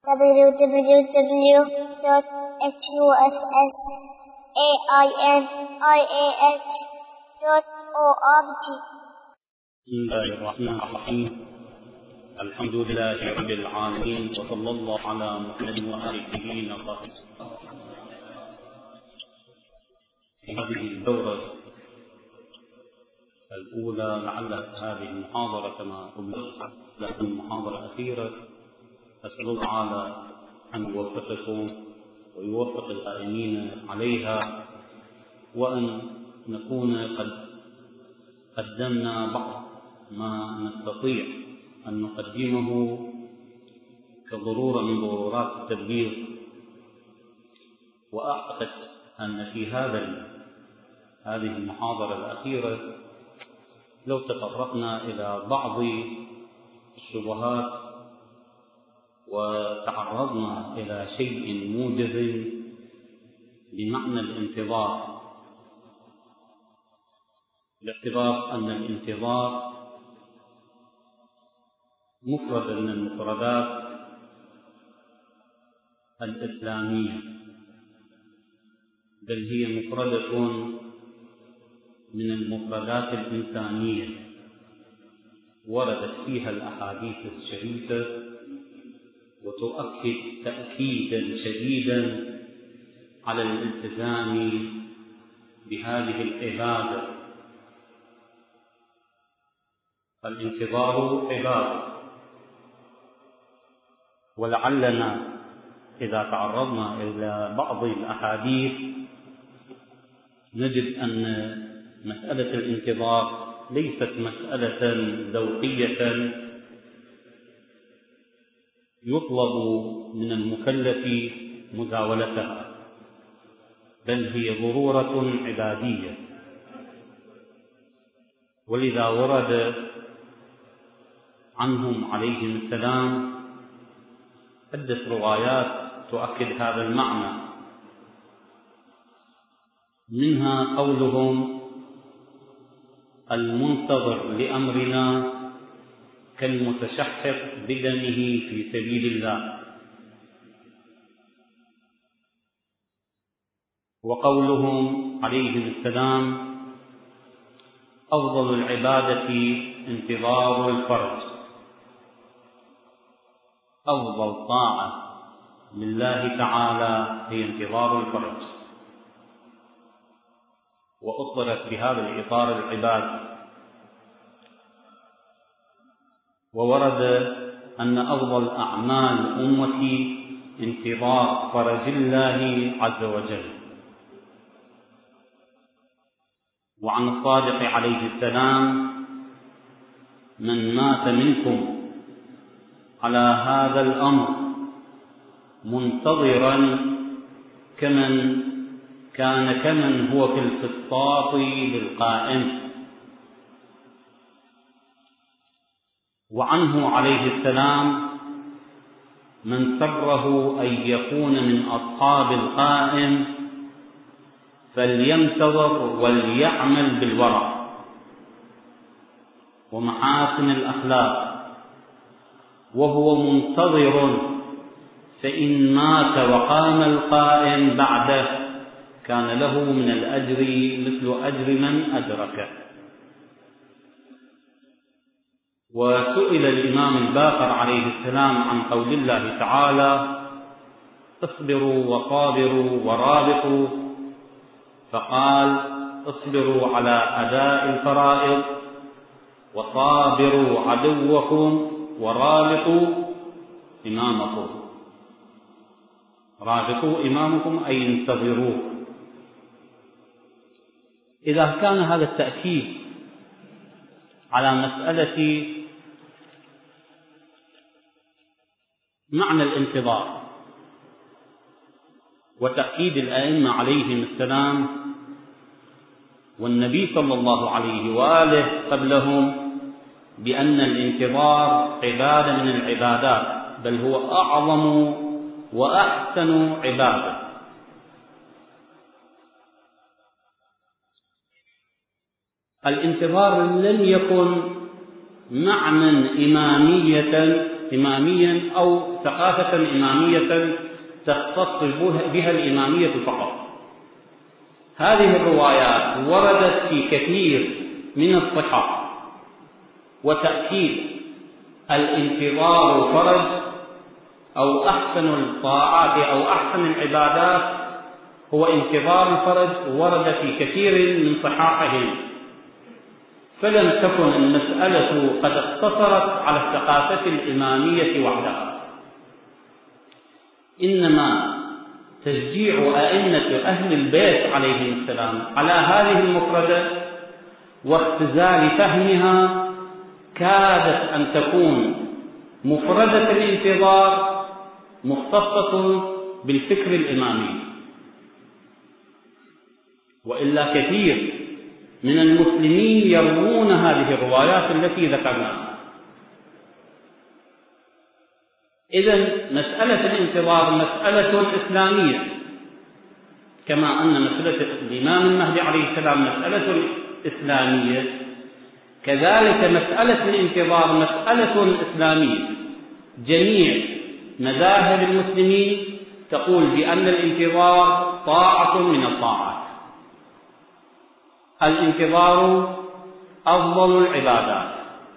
www.husainiah.org. بسم الله الرحمن الرحيم. الحمد لله رب العالمين، وصلى الله على محمد وآله وصحبه. في هذه الدورة الأولى لعل هذه المحاضرة كما قلت لكن محاضرة أخيرة، أسأل الله تعالى أن يوفقكم ويوفق القائمين عليها، وأن نكون قد قدمنا بعض ما نستطيع أن نقدمه كضرورة من ضرورات التبليغ. وأعتقد أن في هذه المحاضرة الأخيرة لو تطرقنا إلى بعض الشبهات وتعرضنا إلى شيء موجز بمعنى الانتظار، باعتبار أن الانتظار مفرد من المفردات الإسلامية، بل هي مفردة من المفردات الإنسانية وردت فيها الأحاديث الشريفة وتؤكد تأكيدا شديدا على الالتزام بهذه العبادة. الانتظار عبادة، ولعلنا إذا تعرضنا إلى بعض الأحاديث نجد أن مسألة الانتظار ليست مسألة ذوقية يطلب من المكلف مزاولتها، بل هي ضرورة عبادية. ولذا ورد عنهم عليهم السلام عدة روايات تؤكد هذا المعنى، منها قولهم: المنتظر لأمرنا كالمتشحر بدمه في سبيل الله. وقولهم عليهم السلام: أفضل العبادة انتظار الفرج، أفضل طاعة لله تعالى هي انتظار الفرج. وأطلقت بهذا الإطار العبادي. وورد أن أفضل أعمال أمتي انتظار فرج الله عز وجل. وعن الصادق عليه السلام: من مات منكم على هذا الأمر منتظرا كمن هو في الفسطاط بالقائم. وعنه عليه السلام: من سره أن يكون من أصحاب القائم فلينتظر وليعمل بالورع ومحاسن الأخلاق، وهو منتظر، فإن مات وقام القائم بعده كان له من الأجر مثل أجر من أدركه. وسئل الإمام الباقر عليه السلام عن قول الله تعالى: اصبروا وصابروا ورابطوا، فقال: اصبروا على أداء الفرائض، وصابروا عدوكم، ورابطوا إمامكم. رابطوا إمامكم أي انتظروه. إذا كان هذا التأكيد على مسألة معنى الانتظار وتأكيد الأئمة عليهم السلام والنبي صلى الله عليه وآله قبلهم بأن الانتظار عبادة من العبادات، بل هو أعظم وأحسن عبادة. الانتظار لم يكن معنى إمامية إماميا أو ثقافة إمامية تختص بها الإمامية فقط. هذه الروايات وردت في كثير من الصحح، وتأكيد الانتظار فرج أو أحسن الطاعات أو أحسن العبادات هو انتظار الفرج ورد في كثير من صحاحهم، فلم تكن المسألة قد اقتصرت على الثقافة الإمامية وحدها، إنما تشجيع أئمة أهل البيت عليهم السلام على هذه المفردة واختزال فهمها كادت أن تكون مفردة الانتظار مختصة بالفكر الإمامي، وإلا كثير من المسلمين يروون هذه الروايات التي ذكرناها. إذن مسألة الانتظار مسألة إسلامية، كما أن مسألة الإمام المهدي عليه السلام مسألة إسلامية، كذلك مسألة الانتظار مسألة إسلامية. جميع مذاهب المسلمين تقول بأن الانتظار طاعة من الطاعات، الانتظار أفضل العبادات،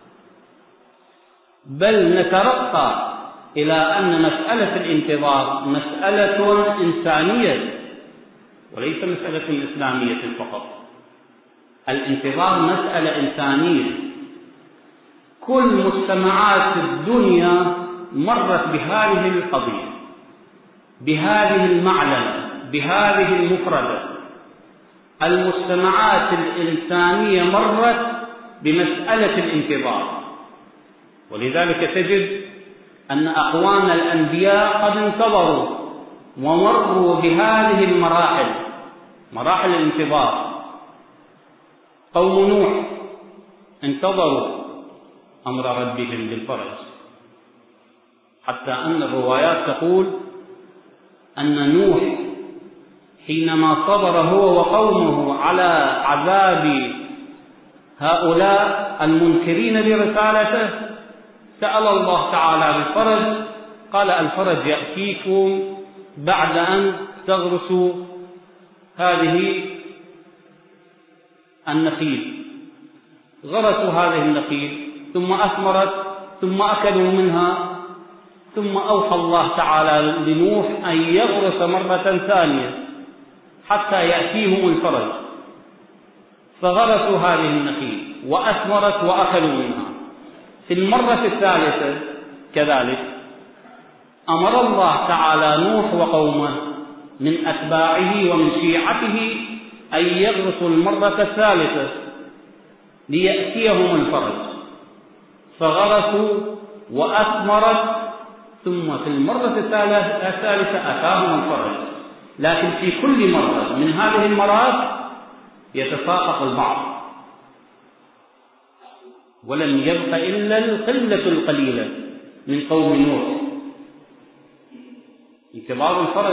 بل نترقى إلى أن مسألة الانتظار مسألة إنسانية وليس مسألة إسلامية فقط. الانتظار مسألة إنسانية، كل مجتمعات الدنيا مرت بهذه القضية، بهذه المعلمة، بهذه المفردة. المجتمعات الإنسانية مرت بمسألة الانتظار، ولذلك تجد أن أقوام الأنبياء قد انتظروا ومروا بهذه المراحل، مراحل الانتظار. قوم نوح انتظروا أمر ربهم بالفرج، حتى أن الروايات تقول أن نوح حينما صبر هو وقومه على عذاب هؤلاء المنكرين برسالته سأل الله تعالى بالفرج، قال الفرج يأتيكم بعد أن تغرسوا هذه النخيل. غرسوا هذه النخيل ثم أثمرت ثم أكلوا منها، ثم أوحى الله تعالى لنوح أن يغرس مرة ثانية حتى يأتيهم الفرج، فغرسوا هذه النخيل وأثمرت وأكلوا منها. في المرة الثالثة كذلك أمر الله تعالى نوح وقومه من أتباعه ومن شيعته أن يغرسوا المرة الثالثة ليأتيهم الفرج، فغرسوا وأثمرت، ثم في المرة الثالثة أتاهم الفرج. لكن في كل مرة من هذه المرات يتساقط البعض، ولم يبق إلا القلة القليلة من قوم نوح. انتظار الفرج،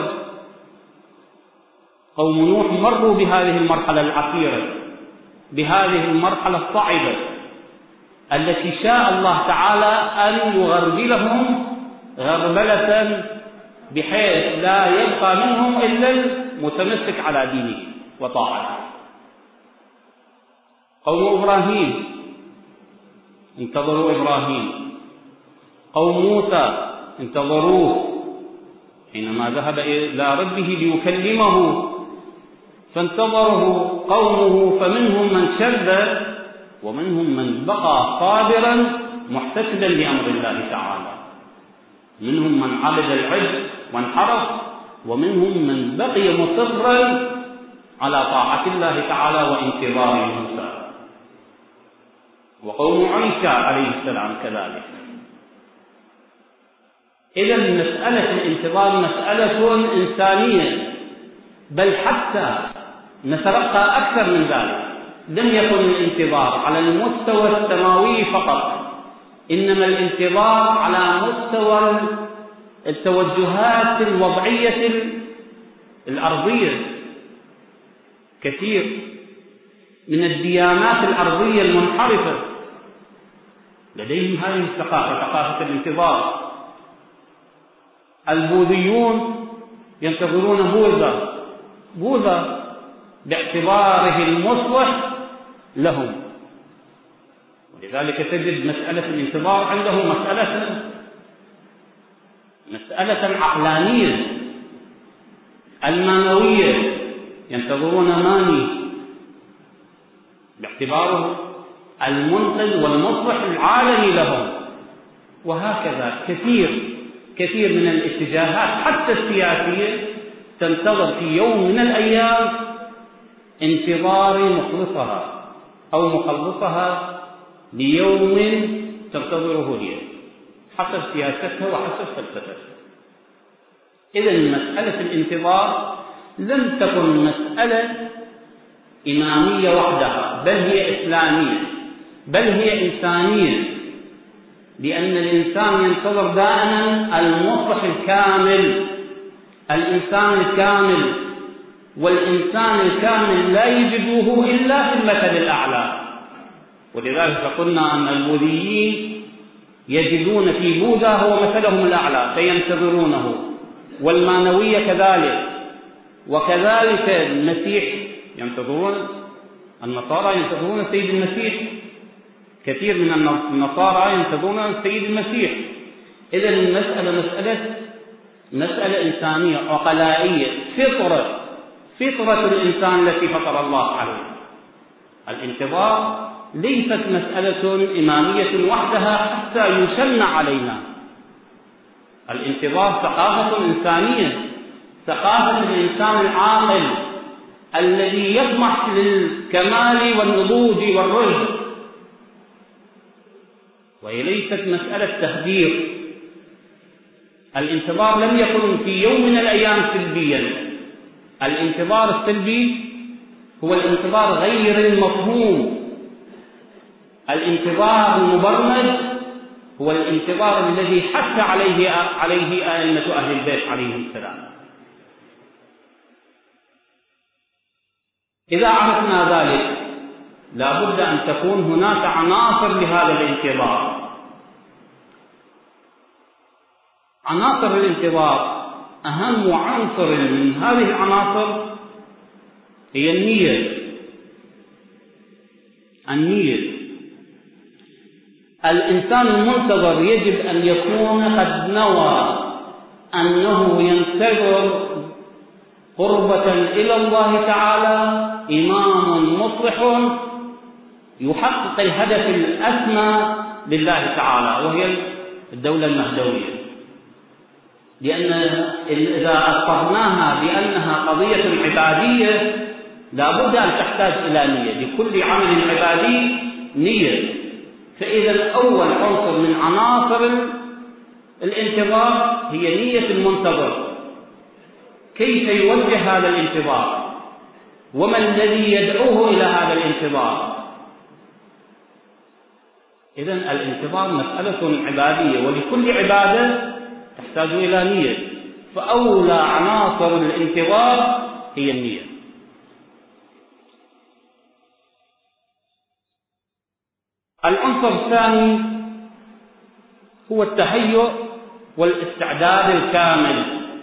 قوم نوح مروا بهذه المرحلة العسيرة، بهذه المرحلة الصعبة التي شاء الله تعالى أن يغربلهم غربلة بحيث لا يبقى منهم إلا المتمسك على دينه وطاعته. قوم إبراهيم انتظروا إبراهيم، قوم موسى انتظروه حينما ذهب إلى ربه ليكلمه فانتظره قومه، فمنهم من شذ ومنهم من بقى صابرا محتسبا لأمر الله تعالى، منهم من عبد العجل وانحرف، ومنهم من بقي مصرا على طاعة الله تعالى وانتظار موسى. وقوم عيسى عليه السلام كذلك. إذا مسألة الانتظار مسألة إنسانية، بل حتى نترقى أكثر من ذلك. لم يكن الانتظار على المستوى السماوي فقط، إنما الانتظار على مستوى التوجهات الوضعية الأرضية. كثير من الديانات الأرضية المنحرفة لديهم هذه الثقافة، ثقافة الانتظار. البوذيون ينتظرون بوذا باعتباره المصلح لهم، ولذلك تجد مسألة الانتظار عنده مسألة عقلانية. المانوية ينتظرون ماني باعتباره المنقذ والمصلح العالمي لهم. وهكذا كثير من الاتجاهات حتى السياسية تنتظر في يوم من الأيام انتظار مخلصها أو مخلصها ليوم تنتظره هي، حسب سياستها وحسب فلسفتها. إذن مسألة الانتظار لم تكن مسألة إمامية وحدها، بل هي إسلامية، بل هي إنسانية، لأن الإنسان ينتظر دائما المصلح الكامل، الإنسان الكامل، والإنسان الكامل لا يجده إلا في المثل الأعلى. ولذلك قلنا أن البوذيين يجدون في بوذا هو مثلهم الأعلى فينتظرونه، والمانوية كذلك، وكذلك المسيح ينتظرون، النصارى ينتظرون السيد المسيح، كثير من النصارى ينتظرون السيد المسيح. إذن المسألة مسألة إنسانية عقلائية، فطرة الإنسان التي فطر الله عليه. الانتظار ليست مسألة إمامية وحدها حتى يشن علينا. الانتظار ثقافة إنسانية، ثقافة الإنسان العاقل الذي يطمح للكمال والنضوج والرشد، وهي ليست مسألة تهدير. الانتظار لم يكن في يوم من الأيام سلبيا. الانتظار السلبي هو الانتظار غير المفهوم. الانتظار المبرمج هو الانتظار الذي حث عليه أئمة أهل البيت عليهم السلام. إذا عرفنا ذلك لا بد أن تكون هناك عناصر لهذا الانتظار. عناصر الانتظار، أهم عنصر من هذه العناصر هي النية. الإنسان المنتظر يجب أن يكون قد نوى أنه ينتظر قربة إلى الله تعالى، إمام مصلح يحقق الهدف الأسمى لله تعالى وهي الدولة المهدوية. لأن إذا أصرناها بأنها قضية عبادية لا بد أن تحتاج إلى نية، لكل عمل عبادي نية. فإذا أول عنصر من عناصر الانتظار هي نية المنتظر، كيف يوجه هذا الانتظار، وما الذي يدعوه إلى هذا الانتظار. إذن الانتظار مسألة عبادية، ولكل عبادة تحتاج إلى نية، فأولى عناصر الانتظار هي النية. العنصر الثاني هو التهيؤ والاستعداد الكامل،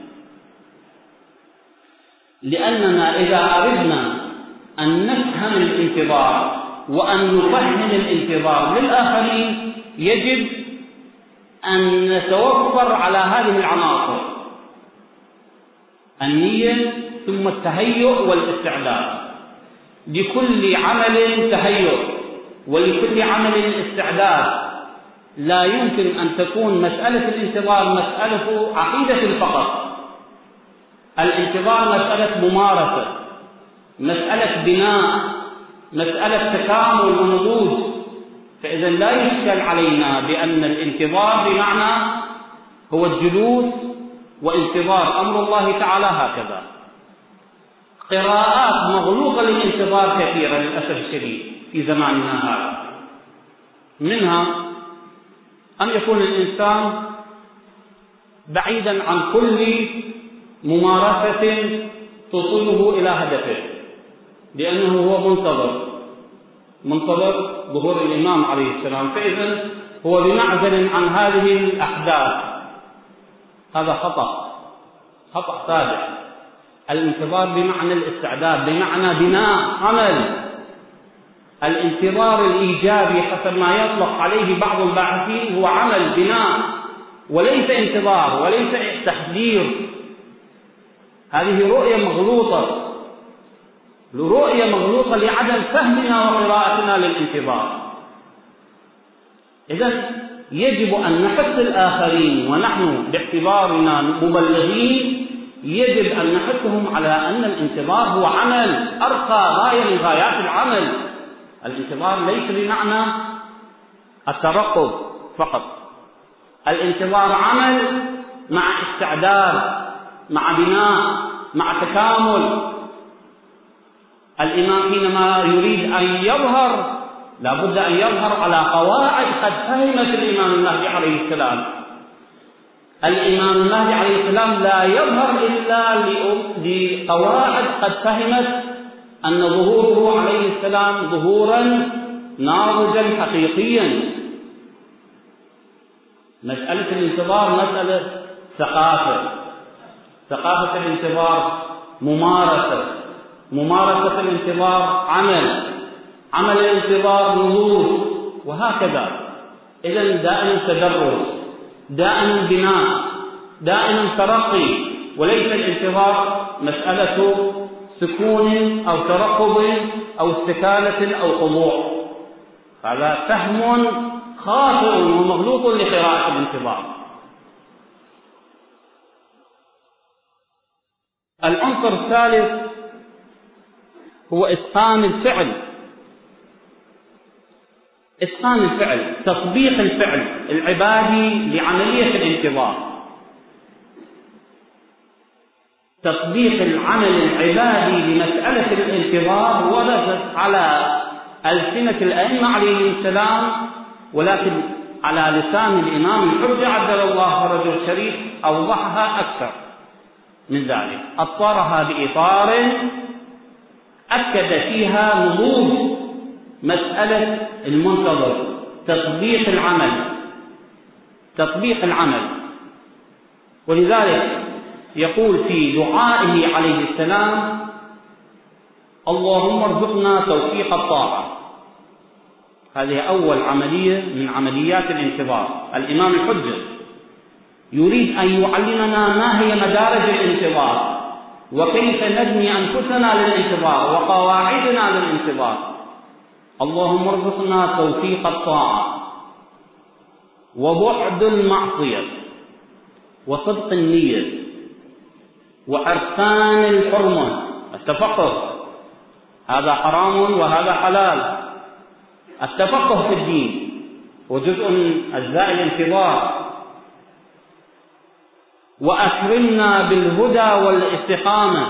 لأننا إذا أردنا أن نفهم الانتظار وأن نفهم الانتظار للآخرين يجب أن نتوفر على هذه العناصر: النية ثم التهيؤ والاستعداد. لكل عمل تهيؤ ولكل عمل استعداد. لا يمكن أن تكون مسألة الانتظار مسألة عقيدة فقط. الانتظار مسألة ممارسة، مسألة بناء، مسألة تكامل ونضوج. فإذا لا يشكل علينا بأن الانتظار بمعنى هو الجلوس وانتظار أمر الله تعالى هكذا. قراءات مغلوطة للانتظار كثيرة للأسف الشديد في زماننا هذا. منها أن يكون الإنسان بعيدا عن كل ممارسة توصله إلى هدفه، لأنه هو منتظر. منتظر ظهور الإمام عليه السلام، فإذا هو بمعزل عن هذه الأحداث. هذا خطأ سابق. الانتظار بمعنى الاستعداد، بمعنى بناء عمل. الانتظار الإيجابي حسب ما يطلق عليه بعض الباحثين هو عمل بناء، وليس انتظار وليس تحذير. هذه رؤية مغلوطة لعدم فهمنا وقراءتنا للانتظار. إذن يجب أن نحث الآخرين، ونحن باعتبارنا مبلغين يجب أن نحثهم على أن الانتظار هو عمل، أرقى غاية من غايات العمل. الانتظار ليس بمعنى الترقب فقط، الانتظار عمل مع استعداد، مع بناء، مع تكامل. الإمام حينما يريد أن يظهر لا بد أن يظهر على قواعد قد فهمت الإمام المهدي عليه السلام. الإمام المهدي عليه السلام لا يظهر إلا لقواعد قد فهمت أن ظهوره عليه السلام ظهورا ناضجا حقيقيا. مسألة الانتظار مسألة ثقافة الانتظار ممارسة الانتظار عمل الانتظار نضوج، وهكذا. إذن دائما تدرج، دائما بناء، دائما ترقي، وليس الانتظار مسألة سكون أو ترقب أو استكانة أو خضوع. هذا فهم خاطئ ومغلوط لقراءة الانتظار. العنصر الثالث هو إتقان الفعل، تطبيق الفعل العبادي لعملية الانتظار. تطبيق العمل العبادي لمسألة الانتظار وردت على ألسنة الأئمة عليهم السلام، ولكن على لسان الإمام الحجة عجل الله فرجه الشريف أوضحها أكثر من ذلك، أطارها بإطار أكد فيها نضوج مسألة المنتظر، تطبيق العمل. ولذلك يقول في دعائه عليه السلام: اللهم ارزقنا توفيق الطاعة. هذه أول عملية من عمليات الانتظار. الإمام الحجة يريد أن يعلمنا ما هي مدارج الانتظار، وكيف نبني أنفسنا للانتظار وقواعدنا للانتظار. اللهم ارزقنا توفيق الطاعة وبعد المعصية وصدق النية وعرفان الحرمة. التفقه هذا حرام وهذا حلال. التفقه في الدين وجزء من أجزاء الانتظار. وأكرمنا بالهدى والاستقامة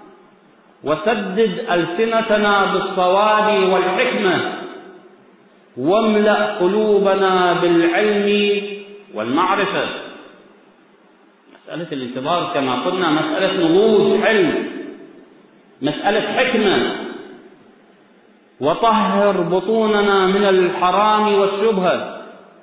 وسدد ألسنتنا بالصواب والحكمة واملأ قلوبنا بالعلم والمعرفة. مسألة الانتظار كما قلنا مسألة نضوج علم، مسألة حكمة. وطهر بطوننا من الحرام والشبهة،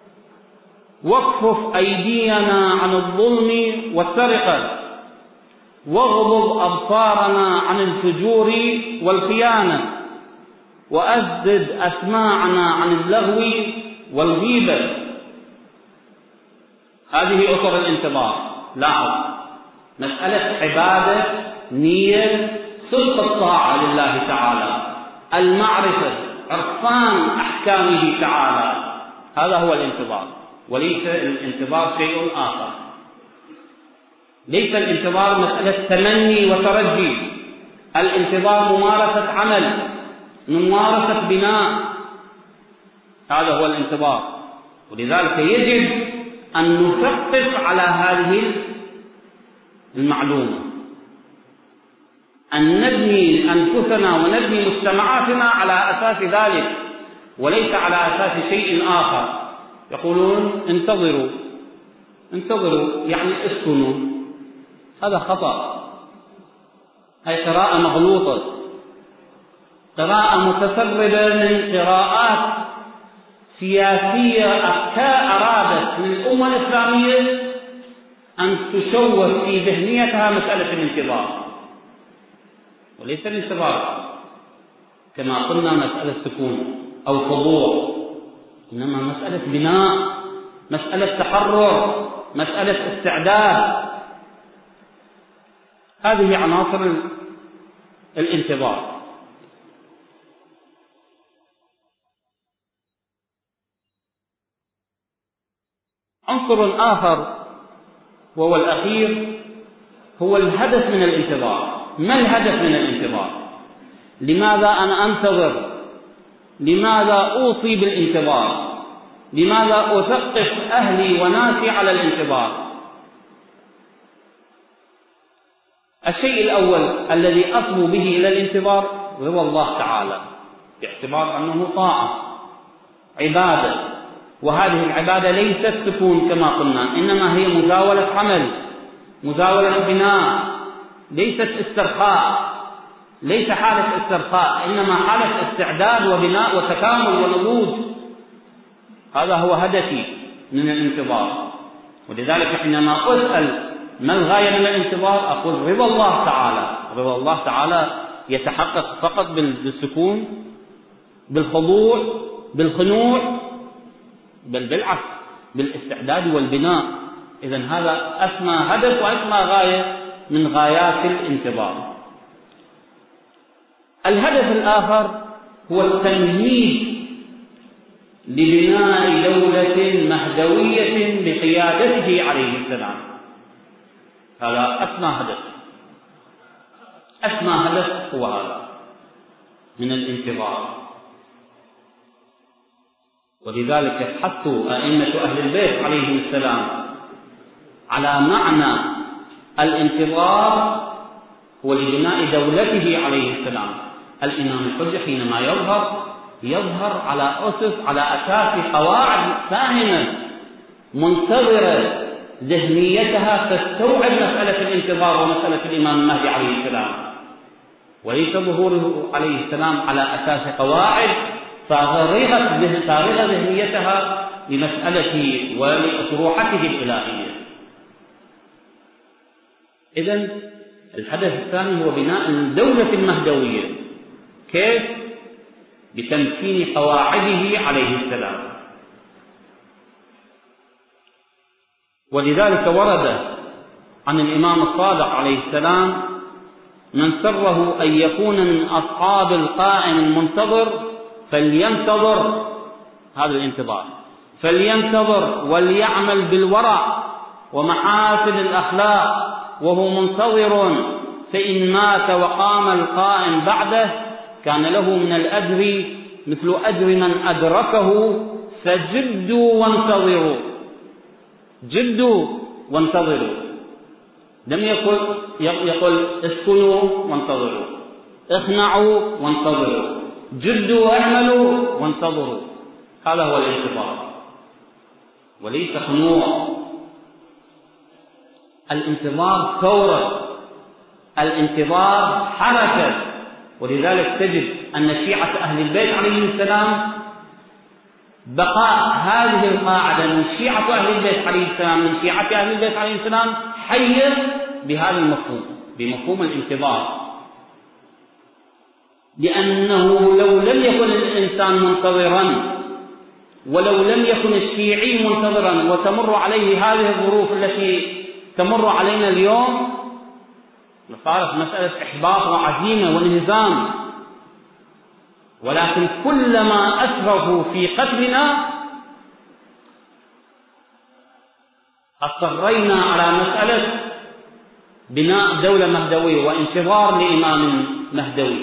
واكفف أيدينا عن الظلم والسرقة، واغضض أبصارنا عن الفجور والخيانة، وأسدد أسماعنا عن اللغو والغيبة. هذه أطر الانتظار. لاحظ، مسألة عبادة، نية، صدق الطاعة لله تعالى، المعرفة، عرفان أحكامه تعالى. هذا هو الانتظار، وليس الانتظار شيء آخر. ليس الانتظار مسألة تمني وترجي. الانتظار ممارسة عمل، ممارسة بناء. هذا هو الانتظار. ولذلك يجب أن نثقف على هذه المعلومة، أن نبني أنفسنا ونبني مجتمعاتنا على أساس ذلك، وليس على أساس شيء آخر. يقولون انتظروا يعني اسكنوا. هذا خطأ، هذه قراءة مغلوطة. قراءة متسربة من قراءات سياسية أرادت من الأمة الإسلامية أن تشوه في ذهنيتها مسألة الانتظار، وليس الانتظار كما قلنا مسألة سكون أو خضوع، إنما مسألة بناء، مسألة تحرر، مسألة استعداد. هذه عناصر الانتظار. عنصر آخر وهو الأخير هو الهدف من الانتظار. ما الهدف من الانتظار؟ لماذا أنا أنتظر؟ لماذا أوصي بالانتظار؟ لماذا أثقف أهلي وناسي على الانتظار؟ الشيء الأول الذي أصبو به إلى الانتظار رضا الله تعالى، باعتبار أنه طاعة عبادة، وهذه العبادة ليست سكون كما قلنا، إنما هي مزاولة عمل، مزاولة بناء، ليست استرخاء، ليس حالة استرخاء، إنما حالة استعداد وبناء وتكامل ونضوج. هذا هو هدفي من الانتظار. ولذلك حينما أسأل ما الغاية من الانتظار أقول رضا الله تعالى. رضا الله تعالى يتحقق فقط بالسكون، بالخضوع، بالخنوع، بل بالعكس بالاستعداد والبناء. إذن هذا أسمى هدف وأسمى غاية من غايات الانتظار. الهدف الآخر هو التمهيد لبناء دولة مهدوية بقيادته عليه السلام. هذا أسمى هدف. أسمى هدف هو هذا من الانتظار. ولذلك حثوا أئمة أهل البيت عليهم السلام على معنى الانتظار هو لبناء دولته عليه السلام. الإمام الحجة حينما يظهر على أسس، على أساس قواعد فاهمة منتظرة ذهنيتها تستوعب مسألة الانتظار ومسألة الإمام المهدي عليه السلام، وليس ظهوره عليه السلام على أساس قواعد فارغة ذهنيتها لمسألة ولأطروحته الإلهية. إذن الهدف الثاني هو بناء الدولة المهدوية. كيف؟ بتمكين قواعده عليه السلام. ولذلك ورد عن الإمام الصادق عليه السلام: من سره أن يكون من أصحاب القائم المنتظر فلينتظر، هذا الانتظار، فلينتظر وليعمل بالورع ومحاسن الأخلاق وهو منتظر، فإن مات وقام القائم بعده كان له من الأجر مثل أجر من أدركه، فجدوا وانتظروا. جدوا وانتظروا، لم يقل اسكنوا وانتظروا، اخنعوا وانتظروا، جدوا واعملوا وانتظروا. هذا هو الانتظار وليس خنوع. الانتظار ثورة، الانتظار حركة. ولذلك تجد أن شيعة أهل البيت عليهم السلام بقاء هذه القاعدة من شيعة أهل البيت عليه السلام، من شيعة أهل البيت عليه السلام حيّ بهذا المفهوم، بمفهوم الانتظار. لأنه لو لم يكن الإنسان منتظرا، ولو لم يكن الشيعي منتظرا وتمر عليه هذه الظروف التي تمر علينا اليوم، لصارت مسألة إحباط وعزيمة وانهزام. ولكن كلما أسرفوا في قتلنا اضطرينا على مسألة بناء دولة مهدوية وانتظار لإمام مهدوي.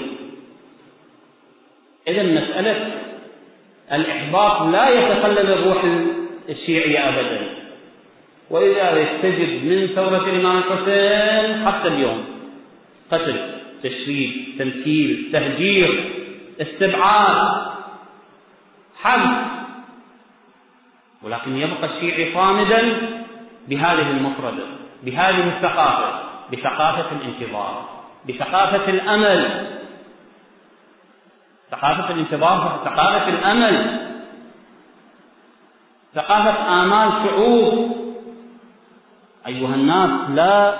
إذن مسألة الإحباط لا يتخلل الروح الشيعية أبدا. ولذلك تجد من ثورة الإمام الحسين حتى اليوم قتل، تشريد، تمثيل، تهجير، استبعاد، حبس، ولكن يبقى الشيعي صامدا بهذه المفردة، بهذه الثقافة، بثقافة الانتظار، بثقافة الأمل. ثقافة الانتظار ثقافة الأمل، ثقافة آمال شعوب. أيها الناس، لا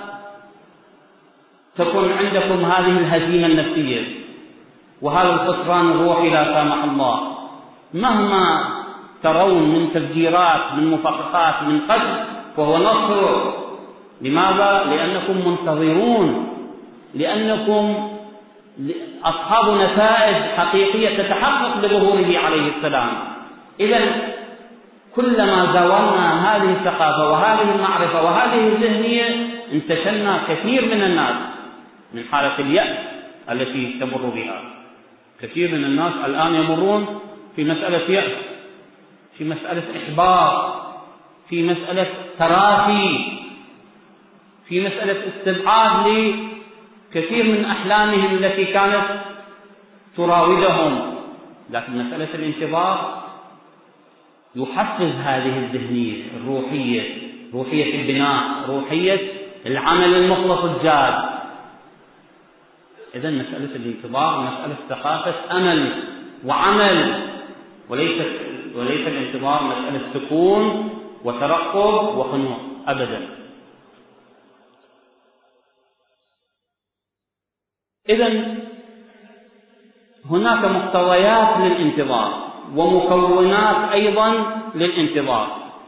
تكن عندكم هذه الهزيمة النفسية وهذا الخسران الروحي لا سامح الله. مهما ترون من تفجيرات، من مفخخات، من قتل، فهو نصر. لماذا؟ لأنكم منتظرون، لأنكم أصحاب نتائج حقيقية تتحقق بظهوره عليه السلام. إذن كلما زاولنا هذه الثقافة وهذه المعرفة وهذه الذهنية انتشلنا كثير من الناس من حالة اليأس التي تمر بها. كثير من الناس الآن يمرون في مسألة يأس، في مسألة إحباط، في مسألة تراخي، في مسألة استبعاد لكثير من أحلامهم التي كانت تراودهم. لكن مسألة الانتظار يحفز هذه الذهنية الروحية، روحية البناء، روحية العمل المخلص الجاد. إذن مسألة الانتظار مسألة ثقافة أمل وعمل، وليس الانتظار مسألة سكون وترقب وخنوع أبدا. إذن هناك مقتضيات للانتظار ومكونات أيضا للانتظار.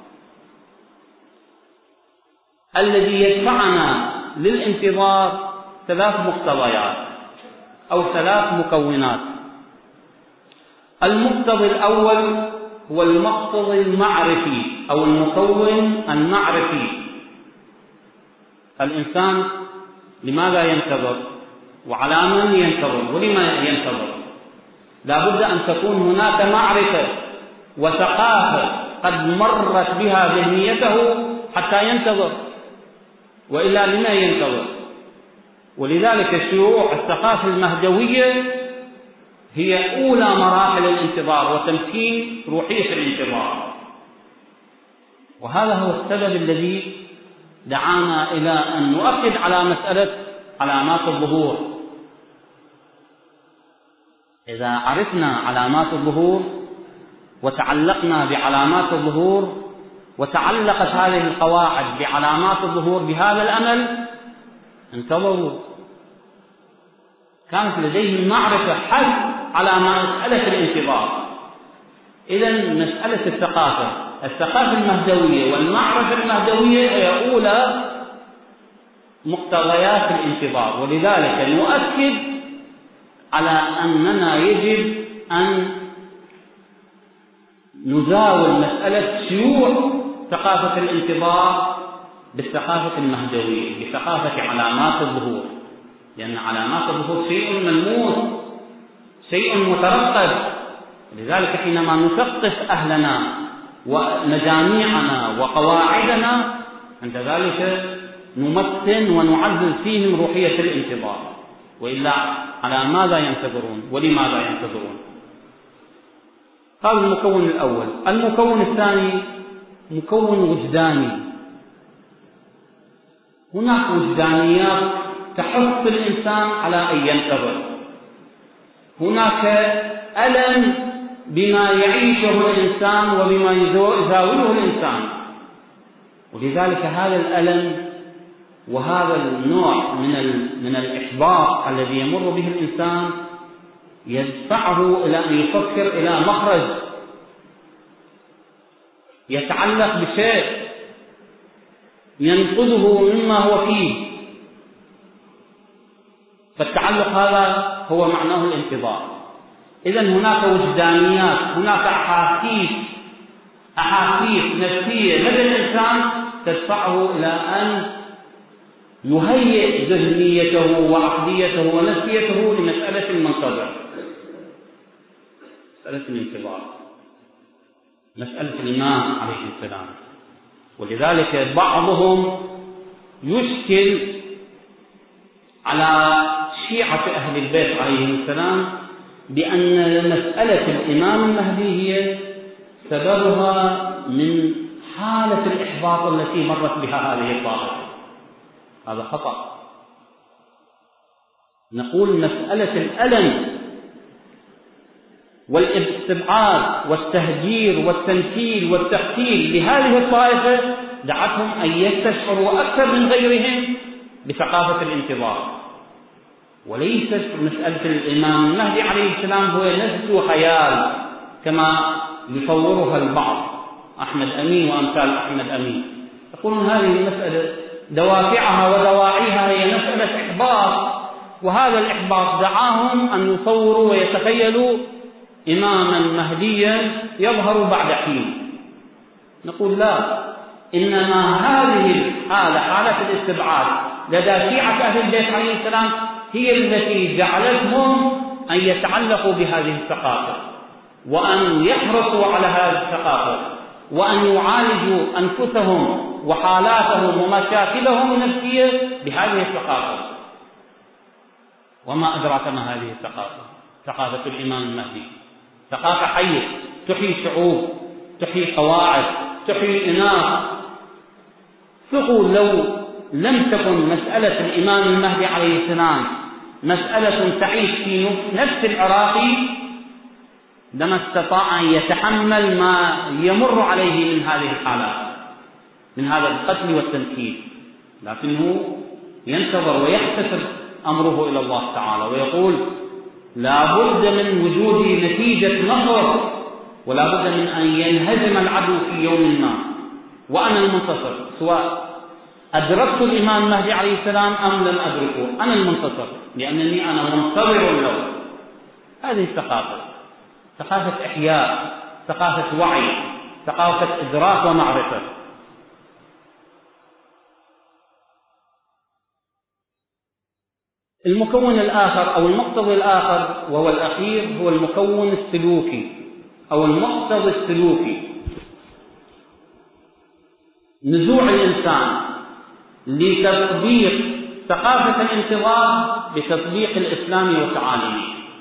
الذي يدفعنا للانتظار 3 مقتضيات أو 3 مكونات. المقتضي الأول هو المقتضي المعرفي أو المكون المعرفي. الإنسان لماذا ينتظر؟ وعلى من ينتظر؟ ولما ينتظر؟ لا بد أن تكون هناك معرفة وثقافة قد مرت بها ذهنيته حتى ينتظر، وإلا لما ينتظر؟ ولذلك شيوع الثقافة المهدوية هي أولى مراحل الانتظار وتمكين روحية الانتظار. وهذا هو السبب الذي دعانا إلى أن نؤكد على مسألة علامات الظهور. إذا عرفنا علامات الظهور وتعلقنا بعلامات الظهور وتعلقت هذه القواعد بعلامات الظهور بهذا الأمل، انتظروا. كانت لديهم معرفة حد على مسألة الانتظار. إذن مسألة الثقافة المهدوية والمعرفة المهدوية هي أولى مقتضيات الانتظار. ولذلك نؤكد على أننا يجب أن نزاول مسألة شيوع ثقافة الانتظار بالثقافة المهدوية، بثقافة علامات الظهور، لأن علامات الظهور شيء ملموس، شيء مترقب. لذلك حينما نثقف أهلنا ومجاميعنا وقواعدنا، عند ذلك نمتن ونعزز فيهم روحية الانتظار. وإلا على ماذا ينتظرون ولماذا ينتظرون؟ هذا المكون الأول. المكون الثاني مكون وجداني. هناك وجدانيات تحث الإنسان على أن ينتظر. هناك ألم بما يعيشه الإنسان وبما يزاوله الإنسان، ولذلك هذا الألم وهذا النوع من الإحباط الذي يمر به الإنسان يدفعه إلى أن يفكر إلى مخرج يتعلق بشيء ينقذه مما هو فيه. فالتعلق هذا هو معناه الانتظار. إذن هناك وجدانيات، هناك أحاسيس نفسية لدى الإنسان تدفعه إلى أن يهيئ ذهنيته وعقليته ونفسيته لمسألة المنتظر، مسألة الانتظار، مسألة الإمام عليه السلام. ولذلك بعضهم يشكل على شيعة أهل البيت عليهم السلام بأن مسألة الإمام المهدي هي سببها من حالة الإحباط التي مرت بها هذه الطائفة. هذا خطأ. نقول مسألة الألم والاستبعاد والتهجير والتنكيل والتقتيل لهذه الطائفة دعتهم أن يستشعروا أكثر من غيرهم بثقافة الانتظار. وليست مسألة الإمام المهدي عليه السلام هو نفسه خيال كما يصورها البعض، أحمد أمين وأمثال أحمد أمين، يقولون هذه المسألة دوافعها ودواعيها هي مسألة إحباط، وهذا الإحباط دعاهم أن يصوروا ويتخيلوا إماما مهديا يظهر بعد حين. نقول لا، إنما هذه الحالة، حالة الاستبعاد لدى شيعة أهل البيت عليه السلام، هي التي جعلتهم أن يتعلقوا بهذه الثقافة وأن يحرصوا على هذه الثقافة وأن يعالجوا أنفسهم وحالاتهم ومشاكلهم النفسية بهذه الثقافة. وما أدراك ما هذه الثقافة؟ ثقافة الإمام المهدي، ثقافة حية تحيي شعوب، تحيي قواعد، تحيي إناث. ثقوا لو لم تكن مسألة الإمام المهدي عليه السلام مسألة تعيش في نفس العراقي لما استطاع أن يتحمل ما يمر عليه من هذه الحالات، من هذا القتل والتنكيل، لكنه ينتظر ويحتسب أمره إلى الله تعالى ويقول لا بد من وجود نتيجة نصر، ولا بد من أن ينهزم العدو في يوم ما، وأنا المنتصر، سواء أدركت الإمام المهدي عليه السلام أم لم أدركه، أنا المنتصر لأنني أنا منتظر له. هذه الثقافة، ثقافة إحياء، ثقافة وعي، ثقافة إدراك ومعرفة. المكون الآخر أو المقتضى الآخر وهو الأخير هو المكون السلوكي أو المقتضى السلوكي، نزوع الإنسان لتطبيق ثقافة الانتظار بتطبيق الإسلام وتعاليمه.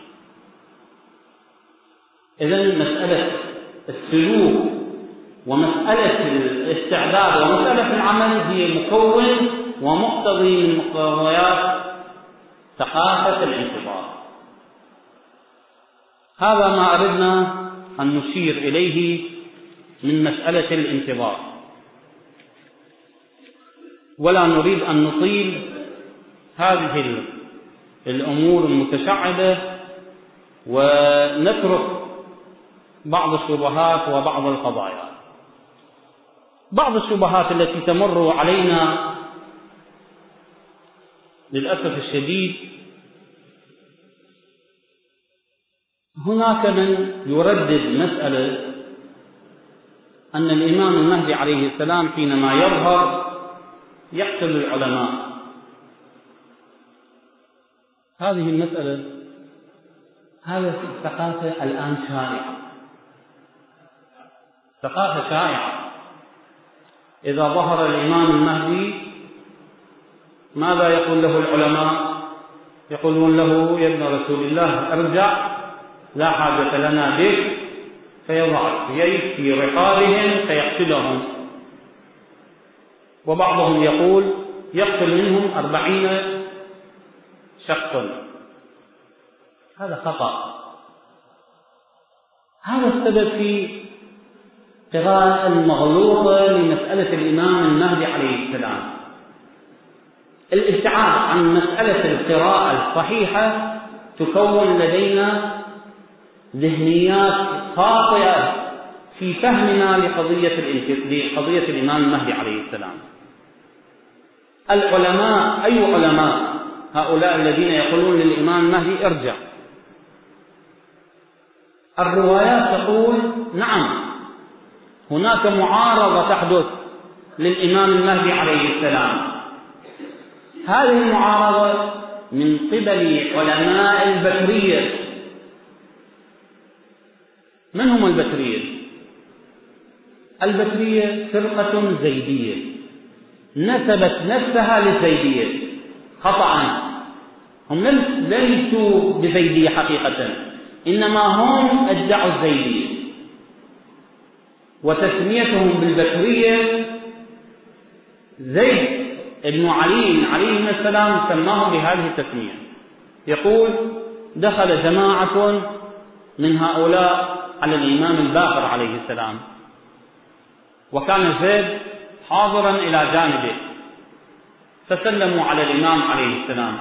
إذن مسألة السلوك ومسألة الاستعداد ومسألة العمل هي مكون ومقتضي من مقتضيات ثقافة الانتظار. هذا ما أردنا أن نشير إليه من مسألة الانتظار، ولا نريد أن نطيل هذه الأمور المتشعبة ونترك بعض الشبهات وبعض القضايا. بعض الشبهات التي تمر علينا للأسف الشديد، هناك من يردد مسألة أن الإمام المهدي عليه السلام حينما يظهر يقتل العلماء. هذه المسألة، هذه الثقافة الآن شائعة، ثقافة شائعة. إذا ظهر الإمام المهدي ماذا يقول له العلماء؟ يقولون له يا ابن رسول الله ارجع، لا حاجة لنا بك، فيضع يديه في رقابهم فيقتلهم. وبعضهم يقول يقتل منهم 40 شخصا. هذا خطأ. هذا السبب في قراءة مغلوطة لمسألة الإمام المهدي عليه السلام. الابتعاد عن مسألة القراءة الصحيحة تكون لدينا ذهنيات خاطئة في فهمنا لقضية الإمام المهدي عليه السلام. العلماء، أي علماء؟ هؤلاء الذين يقولون للإمام المهدي ارجع. الروايات تقول نعم هناك معارضة تحدث للإمام المهدي عليه السلام. هذه المعارضة من قبل علماء البكرية. من هم البكرية؟ البكرية فرقة زيدية نسبت نفسها للزيدية خطأ. هم ليسوا بزيدية حقيقة، إنما هم ادعوا الزيدية، وتسميتهم بالبكرية زيد ابن علي عليه السلام سماهم بهذه التسمية. يقول دخل جماعة من هؤلاء على الإمام الباقر عليه السلام، وكان زيد حاضرا إلى جانبه، فسلموا على الإمام عليه السلام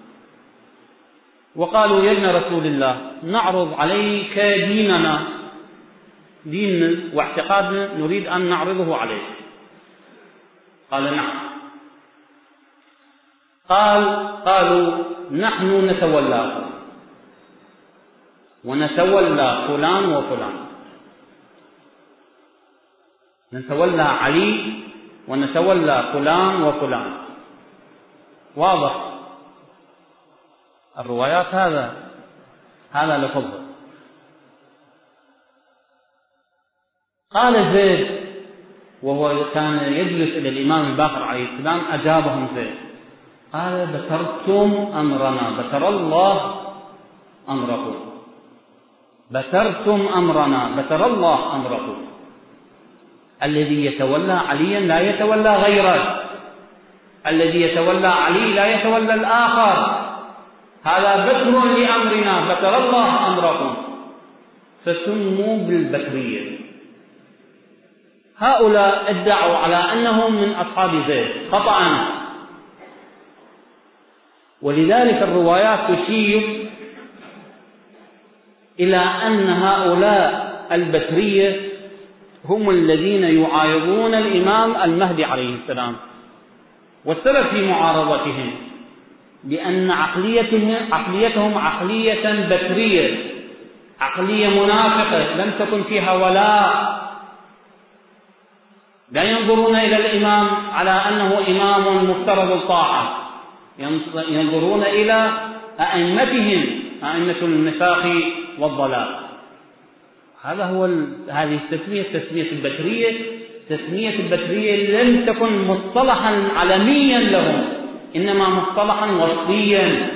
وقالوا: يا ابن رسول الله، نعرض عليك ديننا، ديننا واعتقادنا نريد أن نعرضه عليك. قال: نعم. قالوا: نحن نتولاكم ونتولى فلان وفلان، نتولى علي ونتولى فلان وفلان. واضح الروايات، هذا لفظه. قال زيد وهو كان يجلس إلى الإمام الباقر عليه السلام، أجابهم زيد قال: بترتم أمرنا، بتر الله أمركم، بترتم أمرنا، بتر الله أمركم. الذي يتولى عليا لا يتولى غيره، الذي يتولى علي لا يتولى الآخر، هذا بتر لأمرنا، بتر الله أمركم. فسموا بالبكرية. هؤلاء ادعوا على أنهم من أصحاب زيد خطأ، ولذلك الروايات تشير إلى أن هؤلاء البكرية هم الذين يعارضون الإمام المهدي عليه السلام. والسبب في معارضتهم لأن عقليتهم عقلية بكرية، عقلية منافقة، لم تكن فيها ولاء، لا ينظرون إلى الإمام على أنه إمام مفترض الطاعة، ينظرون إلى أئمتهم، أئمة النفاق والضلال. هذه التسمية البكرية، تسمية البكرية لم تكن مصطلحا علميا لهم، إنما مصطلحا وصفيا،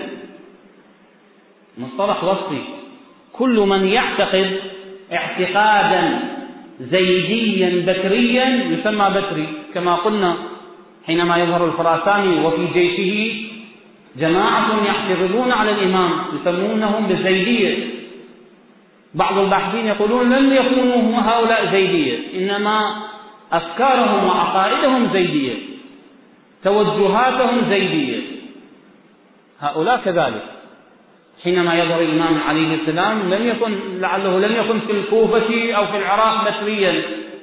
مصطلح وصفي. كل من يعتقد اعتقادا زيديا بكريا يسمى بكري، كما قلنا حينما يظهر الخراساني وفي جيشه جماعة يحتفظون على الإمام يسمونهم بالزيدية. بعض الباحثين يقولون لم يكونوا هؤلاء زيدية، إنما أفكارهم وعقائدهم زيدية، توجهاتهم زيدية. هؤلاء كذلك حينما يظهر الإمام عليه السلام لعله لم يكن في الكوفة أو في العراق بكريا،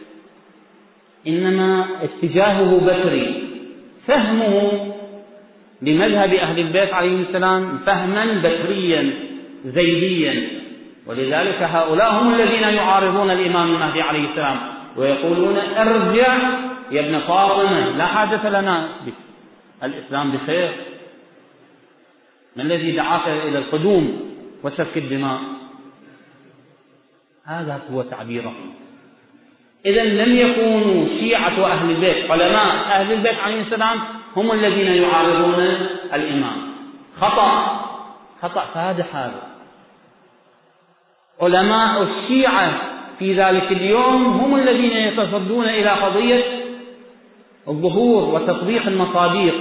إنما اتجاهه بكري، فهمه لمذهب أهل البيت عليه السلام فهما بكريا زيديا. ولذلك هؤلاء هم الذين يعارضون الإمام المهدي عليه السلام ويقولون: ارجع يا ابن فاطمة، لا حاجة لنا بك، الإسلام بخير، ما الذي دعاك إلى القدوم وسفك الدماء؟ هذا هو تعبيرهم. إذن لم يكونوا شيعة أهل البيت، علماء أهل البيت عليه السلام هم الذين يعارضون الإمام. خطأ فادح هذا. علماء الشيعة في ذلك اليوم هم الذين يتصدون إلى قضية الظهور وتطبيق المصاديق.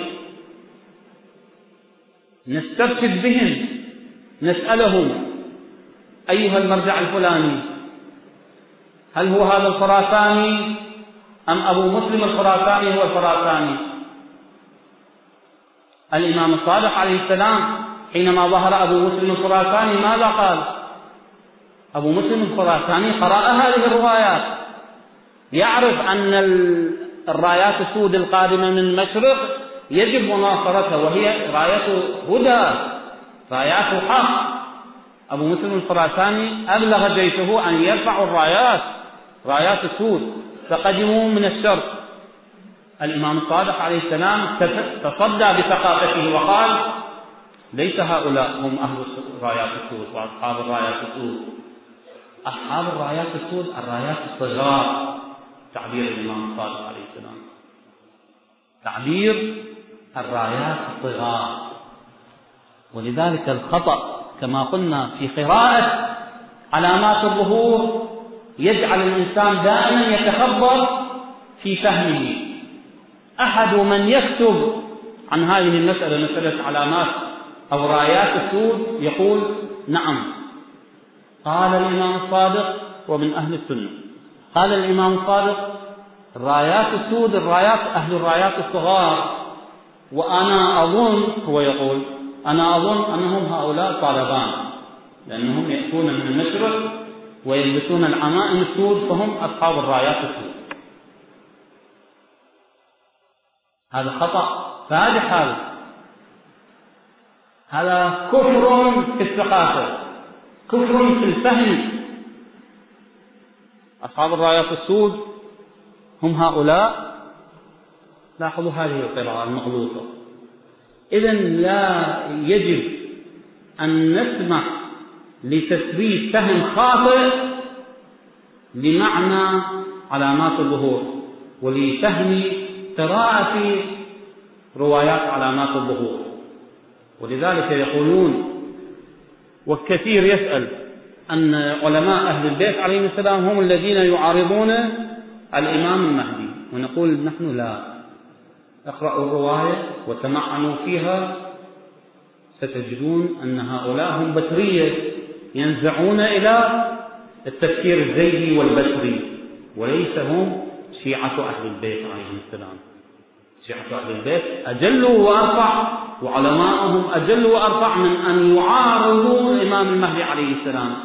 نسترشد بهم، نسألهم: أيها المرجع الفلاني، هل هو هذا الخراساني أم أبو مسلم الخراساني هو الخراساني؟ الإمام الصادق عليه السلام حينما ظهر أبو مسلم الخراساني ماذا قال؟ أبو مسلم الخراساني قرأ هذه الروايات، يعرف أن الرايات السود القادمة من المشرق يجب مناصرتها، وهي راية هدى، رايات حق. أبو مسلم الخراساني أبلغ جيشه أن يرفعوا الرايات، رايات السود، فقدموا من الشرق. الإمام الصادق عليه السلام تصدى بثقافته وقال: ليس هؤلاء هم أهل الرايات السود وأصحاب الرايات السود، أصحاب الرايات السود الرايات الصغار، تعبير الإمام الصادق عليه السلام، تعبير الرايات الصغار. ولذلك الخطأ كما قلنا في قراءة علامات الظهور يجعل الإنسان دائما يتخبط في فهمه. أحد من يكتب عن هذه المسألة، مسألة علامات أو رايات السود، يقول: نعم، قال الإمام الصادق ومن أهل السنة. قال الإمام الصادق: الرايات السود الرايات أهل الرايات الصغار، وأنا أظن، هو يقول أنا أظن أنهم هؤلاء طالبان، لأنهم يأتون من المشرق ويلبسون العمائم السود، فهم أصحاب الرايات السود. هذا خطأ فادح، هذا كفر في الثقافة، كفر في الفهم. أصحاب الرايات السود هم هؤلاء. لاحظوا هذه القراءة المغلوطة. إذن لا يجب أن نسمح لتثبيت فهم خاطئ لمعنى علامات الظهور ولفهم قراءة روايات علامات الظهور. ولذلك يقولون، والكثير يسأل، أن علماء أهل البيت عليهم السلام هم الذين يعارضون الإمام المهدي، ونقول نحن لا. اقرأوا الرواية وتمعنوا فيها، ستجدون أن هؤلاء هم بترية ينزعون إلى التفكير الزيدي والبشري، وليس هم شيعة أهل البيت عليهم السلام. شيعة أهل البيت أجل وأرفع، وعلماءهم أجل وأرفع من أن يعارضوا الإمام المهدي عليه السلام.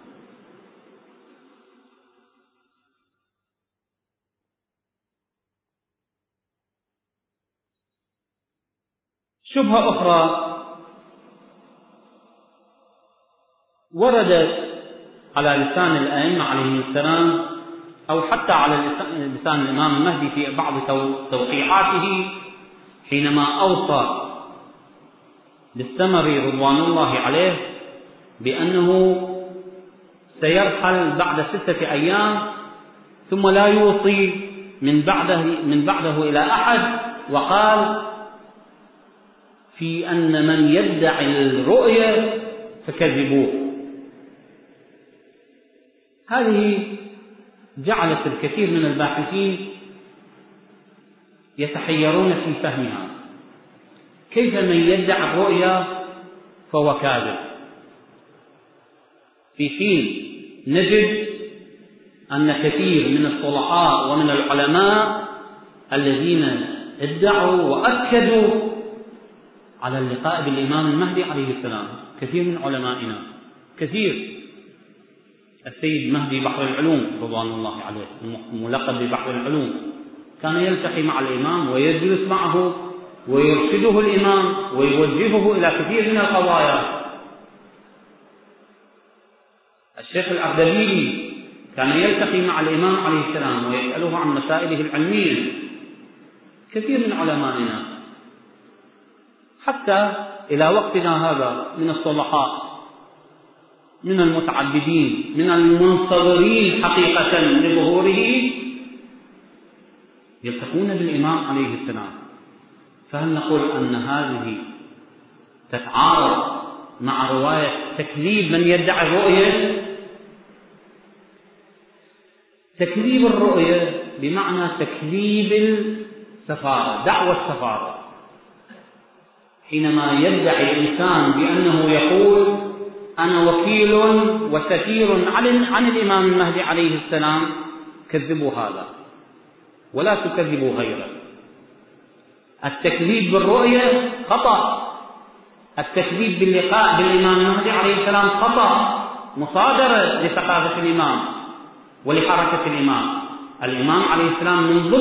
شبهة أخرى وردت على لسان الأئمة عليهم السلام، أو حتى على لسان الإمام المهدي في بعض توقيعاته، حينما أوصى بالسمري رضوان الله عليه بأنه سيرحل بعد 6 أيام ثم لا يوصي من بعده إلى أحد، وقال في أن من يدعي الرؤية فكذبوه. هذه جعلت الكثير من الباحثين يتحيرون في فهمها. كيف من يدعي الرؤيا فهو كاذب، في حين نجد أن كثير من الصلحاء ومن العلماء الذين ادعوا وأكدوا على اللقاء بالإمام المهدي عليه السلام، كثير من علمائنا، كثير. السيد مهدي بحر العلوم رضوان الله عليه، الملقب ببحر العلوم، كان يلتقي مع الإمام ويجلس معه ويرشده الإمام ويوجهه إلى كثير من القضايا. الشيخ الأردبيلي كان يلتقي مع الإمام عليه السلام ويسأله عن مسائله العلمية. كثير من علمائنا حتى إلى وقتنا هذا من الصلحاء، من المتعبدين، من المنتظرين حقيقة لظهوره، يلتقون بالإمام عليه السلام. فهل نقول أن هذه تتعارض مع رواية تكذيب من يدعي الرؤية؟ تكذيب الرؤية بمعنى تكذيب السفارة، دعوة السفارة. حينما يدعي الإنسان بأنه يقول أنا وكيل وسفير عن الإمام المهدي عليه السلام، كذبوا هذا ولا تكذبوا غيره. التكذيب بالرؤية خطأ، التكذيب باللقاء بالإمام المهدي عليه السلام خطأ، مصادرة لثقافة الإمام ولحركة الإمام. الإمام عليه السلام من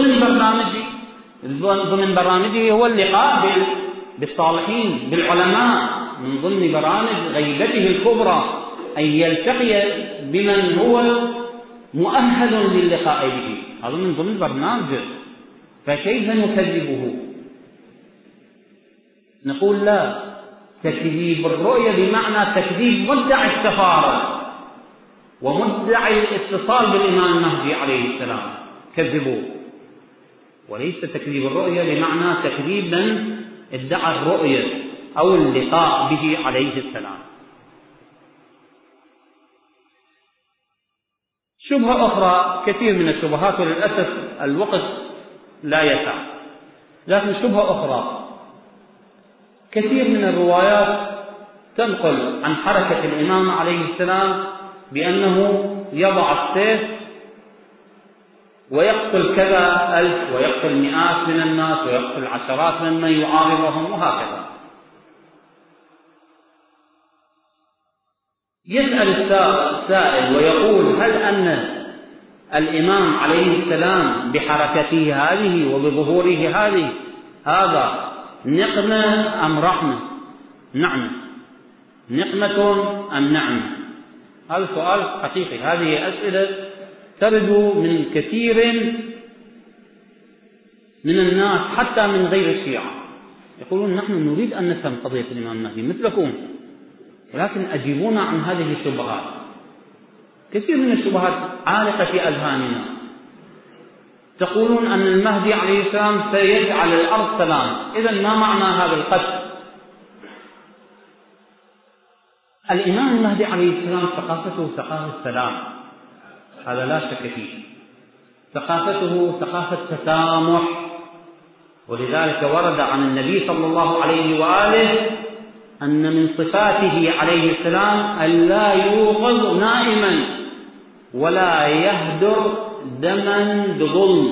ضمن برامجه هو اللقاء بالصالحين بالعلماء، من ضمن برامج غيبته الكبرى أن يلتقي بمن هو مؤهل للقاء به، هذا من ضمن برنامجه. فكيف نكذبه؟ نقول لا، تكذيب الرؤية بمعنى تكذيب مدعي السفارة ومدعي الاتصال بالإمام المهدي عليه السلام، كذبوه. وليس تكذيب الرؤية بمعنى تكذيب من ادعى الرؤية أو اللقاء به عليه السلام. شبهة أخرى، كثير من الشبهات وللأسف الوقت لا يسع، لكن شبهة أخرى، كثير من الروايات تنقل عن حركة الإمام عليه السلام بأنه يضع السيف ويقتل كذا 1000 ويقتل مئات من الناس ويقتل عشرات ممن يعارضهم وهكذا. يسأل السائل ويقول: هل أن الإمام عليه السلام بحركته هذه وبظهوره هذا نقمة أم رحمة؟ نعمة. نقمة أم نعمة؟ هذا سؤال حقيقي. هذه أسئلة ترد من كثير من الناس حتى من غير الشيعة، يقولون: نحن نريد أن نفهم قضية الإمام المهدي مثلكم، ولكن أجيبونا عن هذه الشبهات. كثير من الشبهات عالقة في أذهاننا. تقولون أن المهدي عليه السلام سيجعل الأرض سلام، إذن ما معنى هذا القتل؟ الإمام المهدي عليه السلام ثقافته ثقافة سلام، هذا لا شك فيه. ثقافته ثقافة تسامح، ولذلك ورد عن النبي صلى الله عليه وآله أن من صفاته عليه السلام أن لا يوقظ نائما ولا يهدر دما بظلم.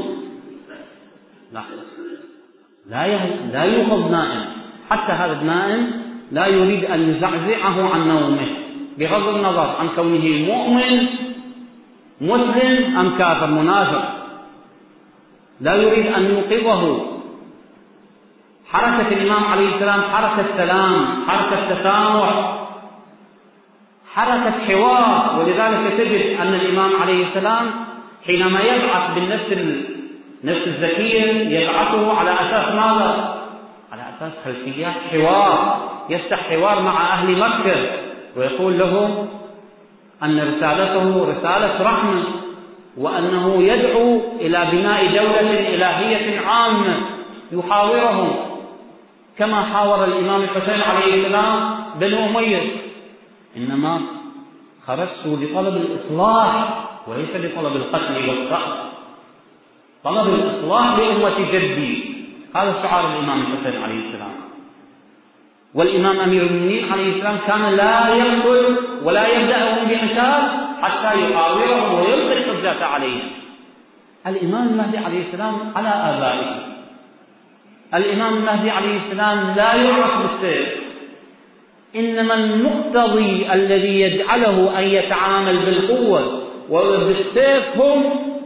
لا يوقظ نائم، حتى هذا النائم لا يريد أن يزعزعه عن نومه، بغض النظر عن كونه مؤمن مسلم أم كافر منافق، لا يريد أن يوقظه. حركة الإمام عليه السلام حركة سلام، حركة تسامح، حركة حوار. ولذلك تجد أن الإمام عليه السلام حينما يبعث بالنفس الزكية يبعثه على أساس ماذا؟ على أساس خلفيات حوار، يفتح حوار مع أهل مكة ويقول لهم أن رسالته رسالة رحمة، وأنه يدعو إلى بناء دولة إلهية عامة يحاورهم كما حاور الإمام الحسين عليه السلام بنو أمية. إنما خرجت لطلب الإصلاح وليس لطلب القتل والقتل، طلب الإصلاح لأمة جدي. هذا شعار الإمام الحسين عليه السلام. والإمام أمير المؤمنين عليه السلام كان لا يقتل ولا يبدأهم بقتال حتى يحاورهم ويلقي الحجة عليهم. الإمام المهدي عليه السلام على آبائه. الإمام المهدي عليه السلام لا يعرف بالسيف، إنما المقتضي الذي يجعله أن يتعامل بالقوة وبالسيف هم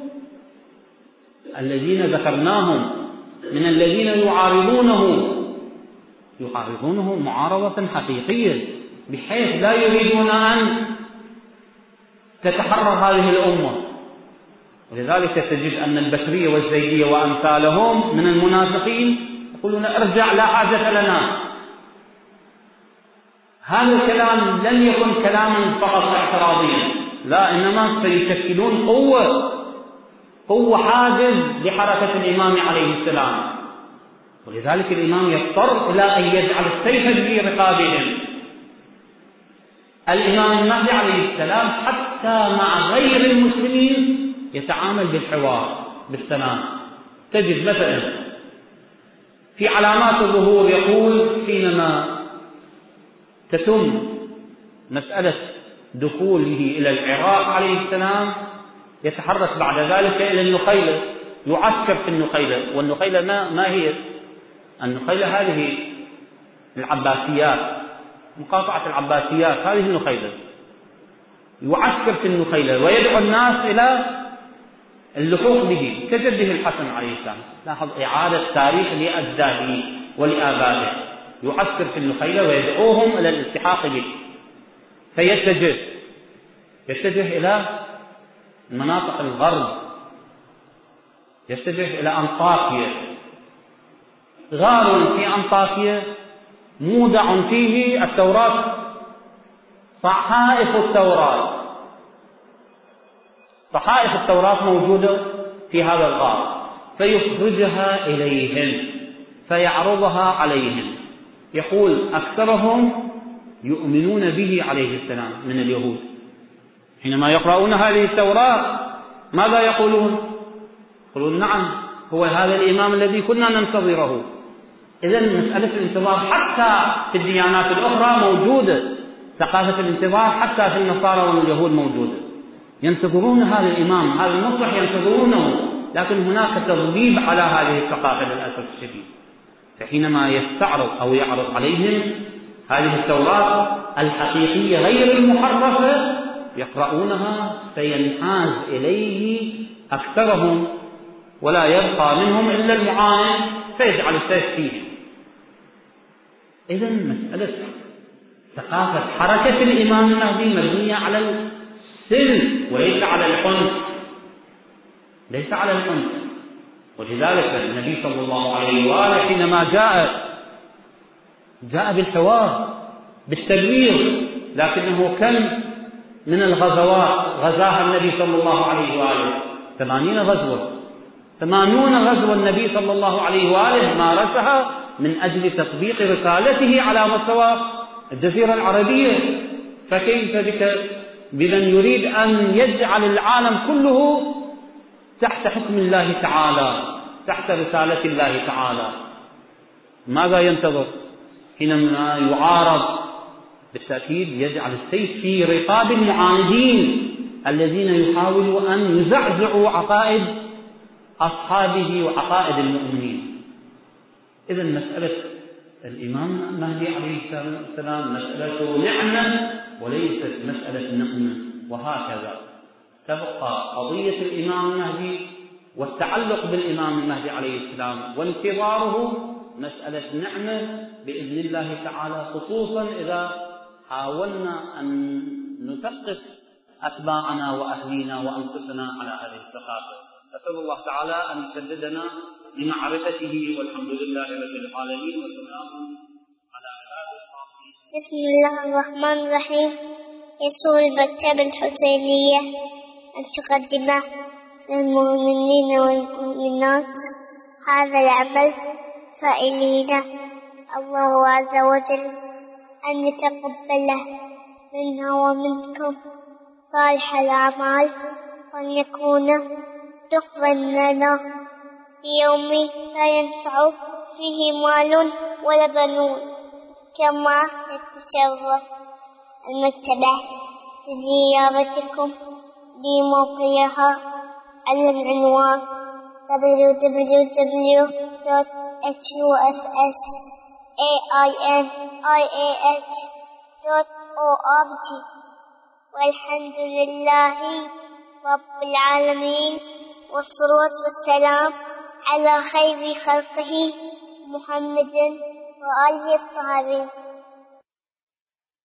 الذين ذكرناهم من الذين يعارضونه معارضة حقيقية، بحيث لا يريدون أن تتحرر هذه الأمة. ولذلك تجد أن البشرية والزيدية وأمثالهم من المنافقين يقولون: ارجع، لا حاجة لنا. هذا الكلام لم يكن كلاما فقط اعتراضيا، لا، إنما سيشكلون قوة حاجز لحركة الإمام عليه السلام. ولذلك الإمام يضطر إلى أن يجعل السيف في رقابهم. الإمام المهدي عليه السلام حتى مع غير المسلمين يتعامل بالحوار بالسلام. تجد مثلا في علامات الظهور يقول حينما تتم مسألة دخوله إلى العراق عليه السلام يتحرك بعد ذلك إلى النخيلة، يعسكر في النخيلة. والنخيلة ما هي؟ النخيلة هذه العباسيات، مقاطعة العباسيات، هذه النخيلة. يعسكر في النخيلة ويدعو الناس إلى اللحوق به كجده الحسن عليه السلام. لاحظ إعادة تاريخ لأجداده ولآبائه. يعسكر في النخيلة ويدعوهم إلى الالتحاق به، فيتجه إلى مناطق الغرب، يتجه إلى أنطاكيا. غار في أنطاكيا مودع فيه التوراة، صحائف التوراة موجودة في هذا الغار، فيخرجها إليهم فيعرضها عليهم. يقول أكثرهم يؤمنون به عليه السلام من اليهود. حينما يقرؤون هذه التوراة ماذا يقولون؟ يقولون: نعم، هو هذا الإمام الذي كنا ننتظره. إذن مسألة الانتظار حتى في الديانات الأخرى موجودة. ثقافة الانتظار حتى في النصارى واليهود موجودة، ينتظرون هذا الإمام، هذا المصلح ينتظرونه، لكن هناك تضليل على هذه الثقافة للأسف الشديد. فحينما يستعرض أو يعرض عليهم هذه التوراة الحقيقية غير المحرفة يقرؤونها فينحاز إليه أكثرهم، ولا يبقى منهم إلا المعاند فيجعل السيف فيهم. إذن مسألة ثقافة حركة الإمام المهدي مبنية على السلم وليس على العنف، ليس على العنف. ولذلك النبي صلى الله عليه وآله حينما جاء بالحوار بالتبليغ، لكنه كم من الغزوات غزاها النبي صلى الله عليه وآله؟ 80 غزوة، 80 غزوة النبي صلى الله عليه وآله مارسها من أجل تطبيق رسالته على مستوى الجزيرة العربية. فكيف بك بمن يريد أن يجعل العالم كله تحت حكم الله تعالى، تحت رسالة الله تعالى؟ ماذا ينتظر؟ حينما يعارض بالتأكيد يجعل السيف في رقاب المعاندين الذين يحاولوا أن يزعزعوا عقائد أصحابه وعقائد المؤمنين. إذن مسألة الإمام المهدي عليه السلام مسألة نعمة وليست مسألة نقمة. وهكذا تبقى قضية الإمام المهدي والتعلق بالإمام المهدي عليه السلام وانتظاره مسألة نعمة بإذن الله تعالى، خصوصا إذا حاولنا أن نثقف أتباعنا وأهلينا وأنفسنا على هذه الثقافة. أسأل الله تعالى أن يسددنا لمعرفته، والحمد لله رب العالمين، وسلام على عباده الصالحين. بسم الله الرحمن الرحيم. يسر المكتبة الحسينية أن تقدم للمؤمنين والمؤمنات هذا العمل سائلين الله عز وجل أن يتقبله منا ومنكم صالح الأعمال، وأن يكون تقبل لنا في يوم لا ينفع فيه مال ولا بنون. كما نتشرف المكتبة بزيارتكم بموقعها على العنوان www.husainiah.org. والحمد لله رب العالمين، والصلاة والسلام على خير خلقه محمد وآله الطاهرين.